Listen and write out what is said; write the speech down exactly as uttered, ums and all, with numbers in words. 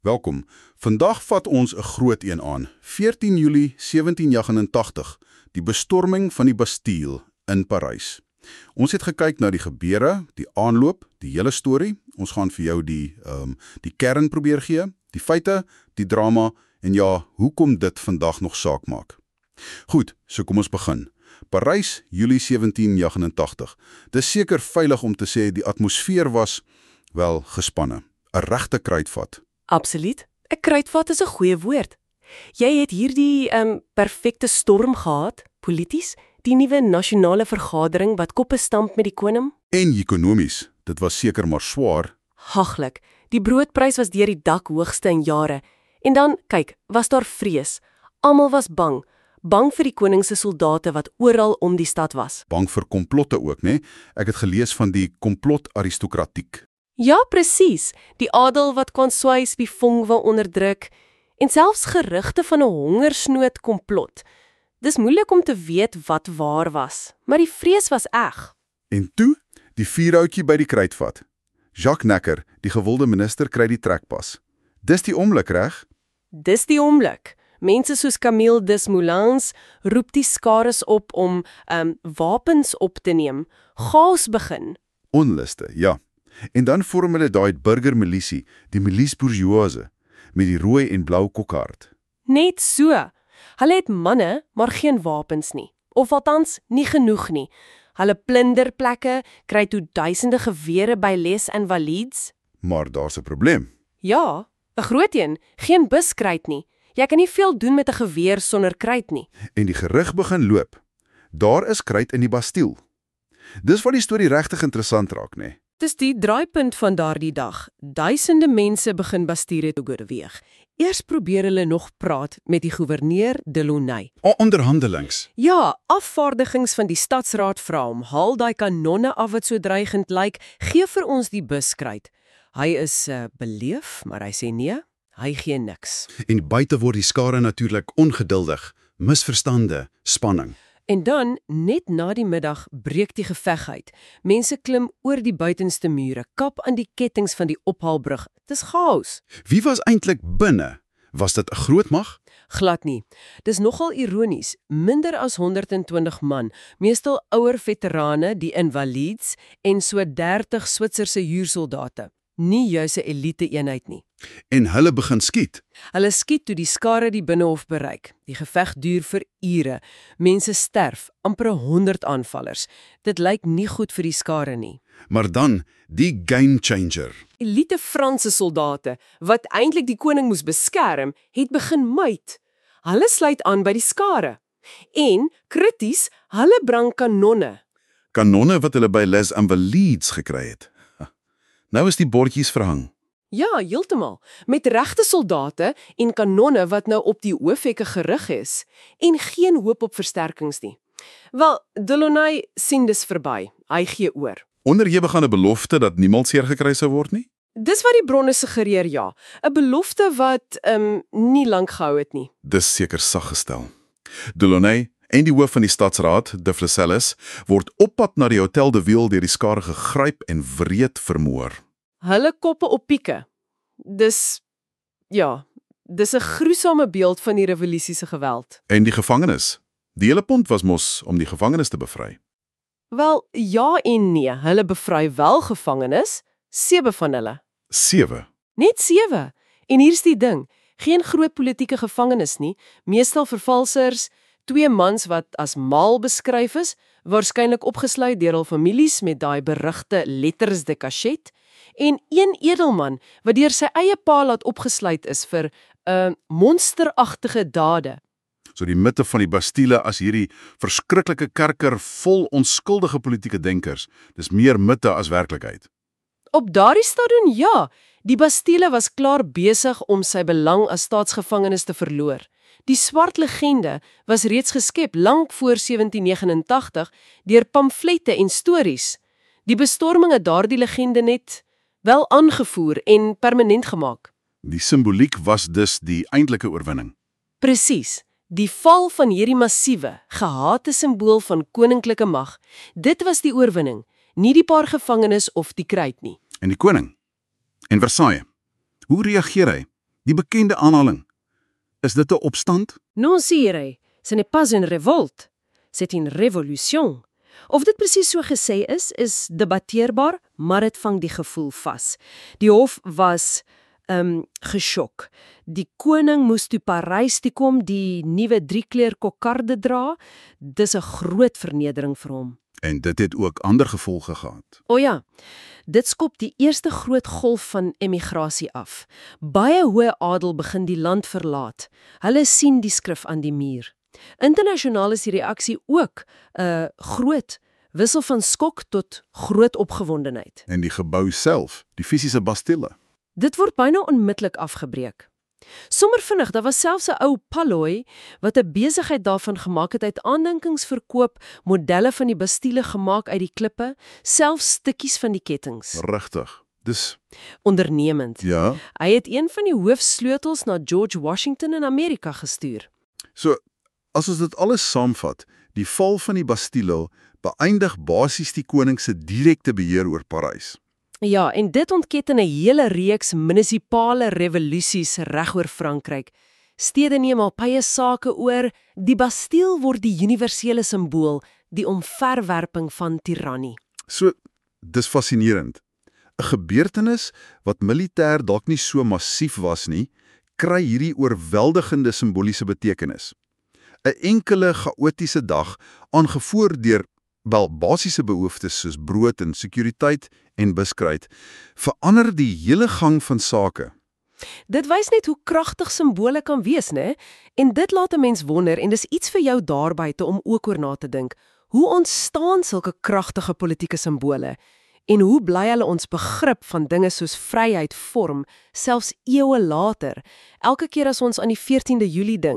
Welkom. Vandag vat ons 'n groot een aan. veertien Julie sewentien agt-en-tagtig, die bestorming van die Bastille in Parys. Ons het gekyk na die gebeure, die aanloop, die hele storie. Ons gaan vir jou die um, die kern probeer gee, die feite, die drama en ja, hoekom dit vandag nog saak maak. Goed, so kom ons begin. Parys, Julie sewentien agt-en-tagtig. Dis seker veilig om te sê die atmosfeer was, wel, gespanne. 'n Regte kruitvat. Absoluut. 'n Kruitvat is 'n goeie woord. Jy het hierdie um, perfekte storm gehad, polities, die nuwe nasionale vergadering wat koppe stamp met die koning. En ekonomies, dit was seker maar swaar. Haglik, die broodprys was deur die dak hoogste in jare. En dan, kyk, was daar vrees. Almal was bang. Bang vir die koning se soldate wat oral om die stad was. Bang vir komplotte ook, né? Ek het gelees van die komplot-aristokratiek. Ja, presies. Die adel wat Consoues Bifong wil onderdruk en selfs gerugte van 'n hongersnood komplot. Dis moeilik om te weet wat waar was, maar die vrees was eg. En toe, die vuurhoutjie by die kruitvat. Jacques Necker, die gewilde minister, kry die trekpas. Dis die oomblik, reg? Dis die oomblik. Mense soos Camille Desmoulins roep die skares op om um, wapens op te neem. Chaos begin. Onluste, ja. En dan vorm hulle daai burgermilisie, die milice bourgeoise, met die rooi en blou kokhard. Net so. Hulle het manne, maar geen wapens nie. Of althans, nie genoeg nie. Hulle plunder plekke, kry toe duisende gewere by Les Invalides. Maar daar's 'n probleem. Ja, 'n groot een. Geen buskruit nie. Jy kan nie veel doen met 'n geweer sonder kruit nie. En die gerug begin loop. Daar is kruit in die Bastille. Dis wat die storie regtig interessant raak, né? Dis die draaipunt van daardie dag. Duisende mense begin Bastille toe beweeg. Eers probeer hulle nog praat met die gouverneur Delaunay. O, onderhandelings. Ja, afvaardigings van die stadsraad vra hom, haal daai kanonne af wat so dreigend lyk, gee vir ons die buskruit. Hy is uh, beleef, maar hy sê nee, hy gee niks. En buite word die skare natuurlik ongeduldig, misverstande, spanning. En dan, net na die middag, breek die geveg uit. Mense klim oor die buitenste mure, kap aan die kettings van die ophaalbrug. Dis chaos. Wie was eintlik binne? Was dit 'n groot mag? Glad nie. Dis nogal ironies. Minder as honderd en twintig man, meestal ouer veterane, die invalides, en so dertig Switserse huursoldate. Nie juis 'n elite-eenheid nie. En hulle begin skiet. Hulle skiet toe die skare die binnehof bereik. Die geveg duur vir ure. Mense sterf, amper honderd aanvallers. Dit lyk nie goed vir die skare nie. Maar dan, die game changer. Elite Franse soldate, wat eintlik die koning moes beskerm, het begin muit. Hulle sluit aan by die skare. En, krities, hulle bring kanonne. Kanonne wat hulle by Les Invalides gekry het. Nou is die bordjies verhang. Ja, heeltemal. Met regte soldate en kanonne wat nou op die hoofhekke gerig is. En geen hoop op versterkings nie. Wel, Delaunay sien dis verby. Hy gee oor. Onderhewig belofte dat niemand seer gekry sou word nie? Dis wat die bronne suggereer, ja. 'n Belofte wat um, nie lank gehou het nie. Dis seker sag gestel. Delaunay en die hoof van die stadsraad, de Flesselles, word op pad na die Hotel de Ville deur die skare gegryp en wreed vermoor. Hulle koppe op pieke. Dis, ja, dis 'n gruisame beeld van die revolusie se geweld. En die gevangenes. Die hele punt was mos om die gevangenes te bevry. Wel, ja en nee. Hulle bevry wel gevangenes, sewe van hulle. Sewe. Net sewe. En hier's die ding, geen groot politieke gevangenes nie, meestal vervalsers, twee mans wat as mal beskryf is, waarskynlik opgesluit deur hul families met daai berugte letters de cachet, en een edelman wat deur sy eie pa laat opgesluit is vir 'n uh, monsteragtige dade. So die mitte van die Bastille as hierdie verskriklike kerker vol onskuldige politieke denkers. Dis meer mitte as werklikheid. Op daardie stadium ja, die Bastille was klaar besig om sy belang as staatsgevangenes te verloor. Die swart legende was reeds geskep lank voor sewentien agt-en-tagtig deur pamflette en stories. Die bestorming het daardie legende net wel aangevoer en permanent gemaak. Die simboliek was dus die eintlike oorwinning. Presies. Die val van hierdie massiewe, gehate simbool van koninklike mag, dit was die oorwinning, nie die paar gevangenes of die kruit nie. En die koning? En Versailles? Hoe reageer hy? Die bekende aanhaling. Is dit 'n opstand? Non sire, ce n'est pas une révolte, c'est une révolution. Of dit presies so gesê is, is debatteerbaar, maar dit vang die gevoel vas. Die hof was um, geskok. Die koning moes toe Parys toe kom, die nuwe driekleur kokarde dra. Dis 'n groot vernedering vir hom. En dit het ook ander gevolge gehad. O ja, dit skop die eerste groot golf van emigrasie af. Baie hoë adel begin die land verlaat. Hulle sien die skrif aan die muur. Internasionaal is die reaksie ook 'n uh, groot wissel van skok tot groot opgewondenheid. En die gebou self, die fisiese Bastille. Dit word byna onmiddellik afgebreek. Sommer vinnig, daar was selfs 'n ou palooi wat 'n besigheid daarvan gemaak het uit aandenkingsverkoop, modelle van die Bastille gemaak uit die klippe, selfs stukkies van die kettinge. Regtig. Dis Ondernemend. ja. Hy het een van die hoofsleutels na George Washington in Amerika gestuur. So as ons dit alles saamvat, die val van die Bastille beëindig basies die koning se direkte beheer oor Parys. Ja, en dit ontketen 'n hele reeks munisipale revolusies regoor Frankryk. Stede neem al baie sake oor, die Bastille word die universele simbool, die omverwerping van tirannie. So, dis fascinerend. 'n Gebeurtenis wat militêr dalk nie so massief was nie, kry hierdie oorweldigende simboliese betekenis. 'n Enkele chaotiese dag, aangevoer deur wel basiese behoeftes soos brood en sekuriteit en buskruit, verander die hele gang van sake. Dit wys net hoe kragtig simbole kan wees, né? En dit laat 'n mens wonder, en dis iets vir jou daarbuite om ook oor na te dink. Hoe ontstaan sulke kragtige politieke simbole? En hoe bly hulle ons begrip van dinge soos vryheid vorm, selfs eeue later? Elke keer as ons aan die veertiende Julie dink,